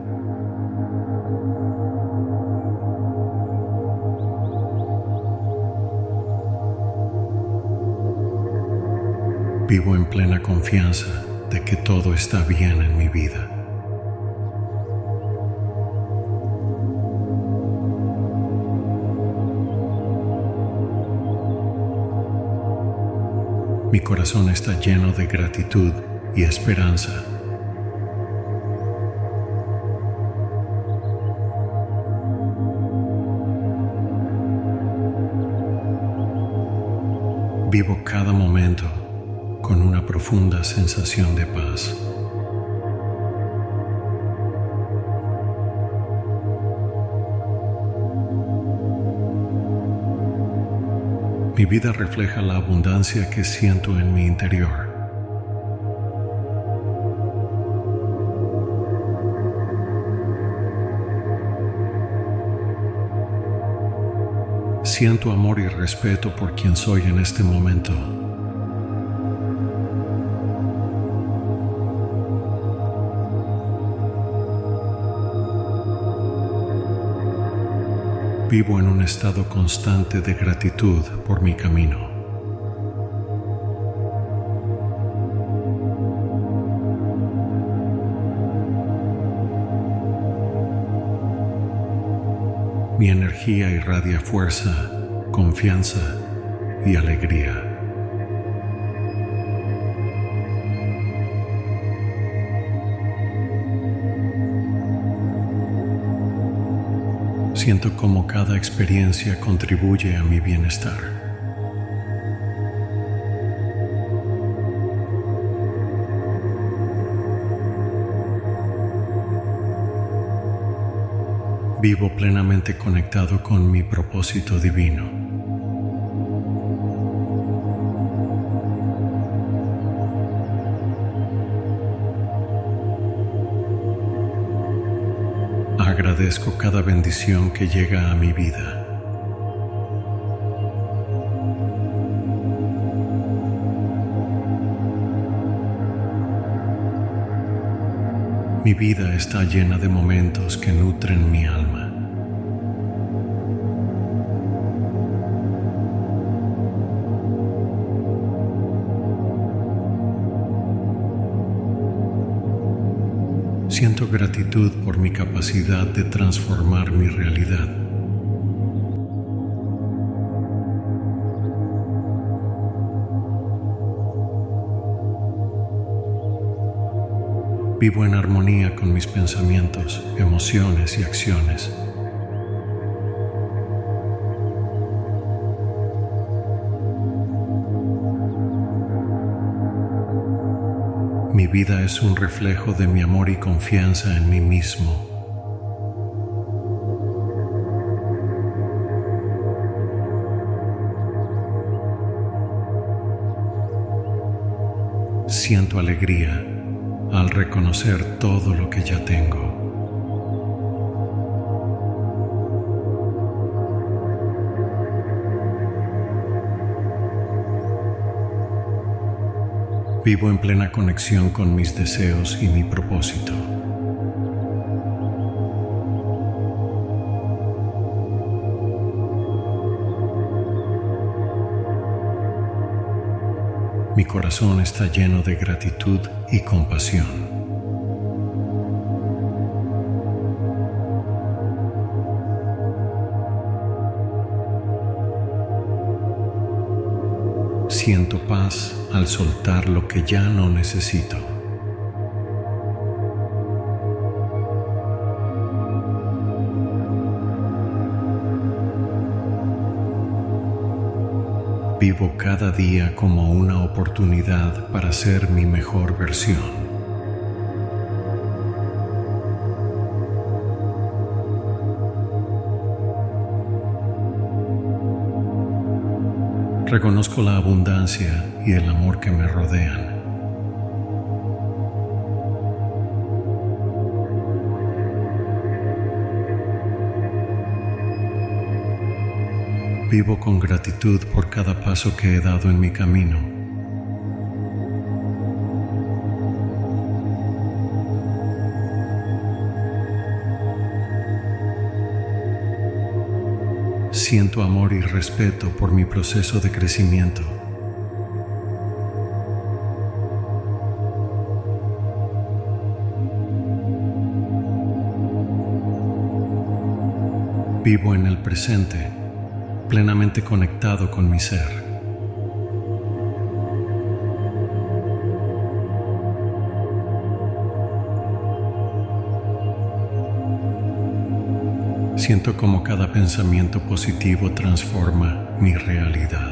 Vivo en plena confianza de que todo está bien en mi vida. Mi corazón está lleno de gratitud y esperanza. Vivo cada momento con una profunda sensación de paz. Mi vida refleja la abundancia que siento en mi interior. Siento amor y respeto por quien soy en este momento. Vivo en un estado constante de gratitud por mi camino. Mi energía irradia fuerza, confianza y alegría. Siento cómo cada experiencia contribuye a mi bienestar. Vivo plenamente conectado con mi propósito divino. Agradezco cada bendición que llega a mi vida. Mi vida está llena de momentos que nutren mi alma. Siento gratitud por mi capacidad de transformar mi realidad. Vivo en armonía con mis pensamientos, emociones y acciones. Mi vida es un reflejo de mi amor y confianza en mí mismo. Siento alegría al reconocer todo lo que ya tengo. Vivo en plena conexión con mis deseos y mi propósito. Mi corazón está lleno de gratitud y compasión. Siento paz al soltar lo que ya no necesito. Vivo cada día como una oportunidad para ser mi mejor versión. Reconozco la abundancia y el amor que me rodean. Vivo con gratitud por cada paso que he dado en mi camino. Siento amor y respeto por mi proceso de crecimiento. Vivo en el presente, plenamente conectado con mi ser. Siento como cada pensamiento positivo transforma mi realidad.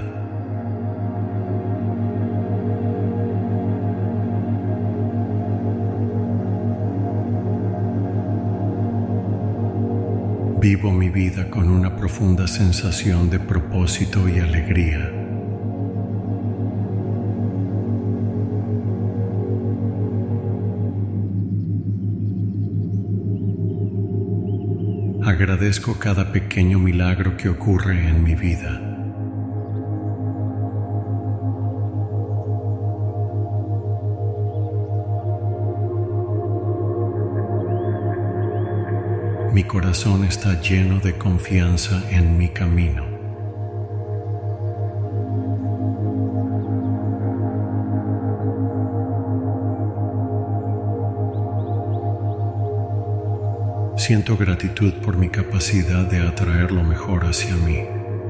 Vivo mi vida con una profunda sensación de propósito y alegría. Agradezco cada pequeño milagro que ocurre en mi vida. Mi corazón está lleno de confianza en mi camino. Siento gratitud por mi capacidad de atraer lo mejor hacia mí.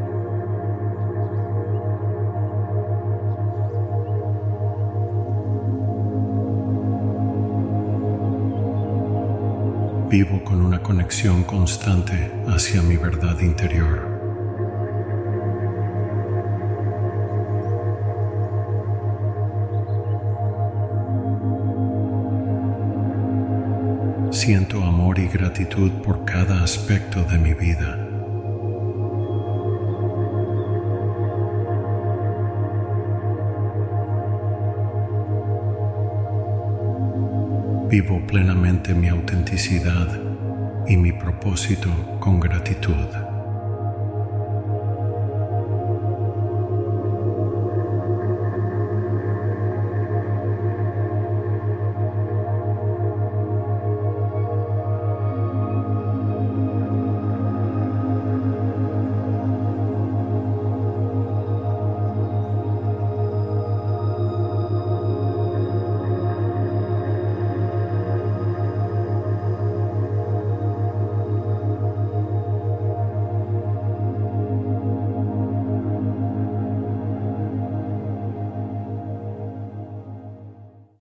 Vivo con una conexión constante hacia mi verdad interior. Siento amor y gratitud por cada aspecto de mi vida. Vivo plenamente mi autenticidad y mi propósito con gratitud.